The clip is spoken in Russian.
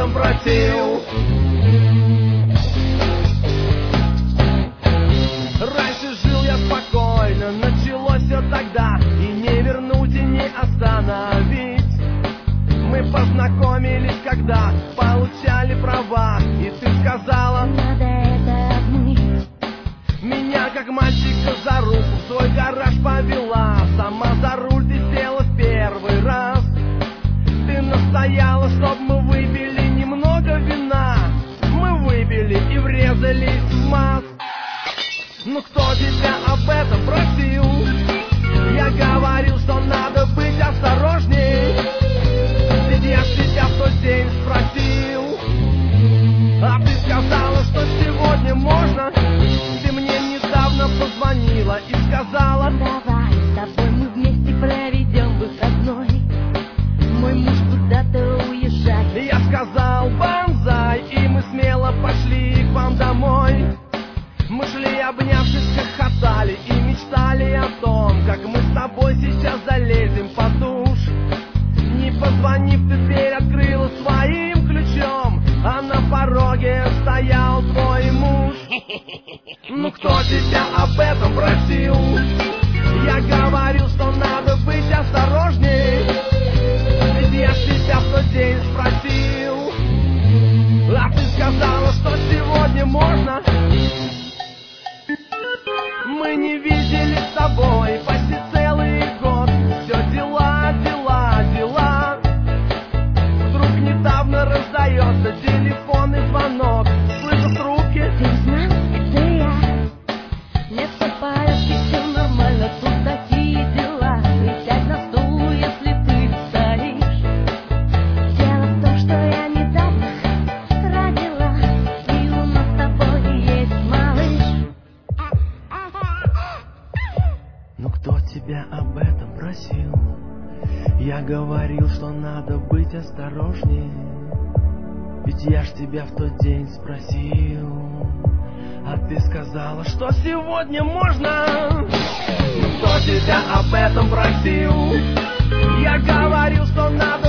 этом просил. Раньше жил я спокойно, началось все тогда, и не вернуть, и не остановить. Мы познакомились, когда получали права, и ты сказала: надо это обмыть. Меня как мальчика за руку в свой гараж повела, сама за руль ты села в первый раз. Ты настояла, чтоб мы выпили немного вина. Мы выпили и врезались в масс. Ну кто тебя об этом просил? Я говорил, что надо быть осторожней. Ведь я ж тебя в тот день спросил, а ты сказала, что сегодня можно. Ты мне недавно позвонила и сказала: давай с тобой мы вместе проведем выходной. Мой муж куда-то уезжает. Я сказал: банзай, и мы смело пошли к вам домой. Мы шли, обнявшись, хохотали и мечтали о том, как мы с тобой сейчас залезем под душ. Не позвонив, ты дверь открыла своим ключом, а на пороге стоял твой муж. Ну кто тебя об этом просил? Я говорил, что надо быть осторожней. Ведь я ж тебя в тот день спросил, а ты сказала, что сегодня можно. Мы не виделись с тобой почти целый год. Все дела, дела, дела. Вдруг недавно раздается телефонный звонок. Слышу в трубке: ты знал, это я. Нет, все в порядке, все нормально, тут такие дела. Присядь на стул, если ты стоишь. Дело в том, что я недавно родила, и у нас с тобой есть малыш. Ну кто тебя об этом просил? Я говорил, что надо быть осторожнее. Ведь я ж тебя в тот день спросил, а ты сказала, что сегодня можно. Ну кто тебя об этом просил? Я говорил, что надо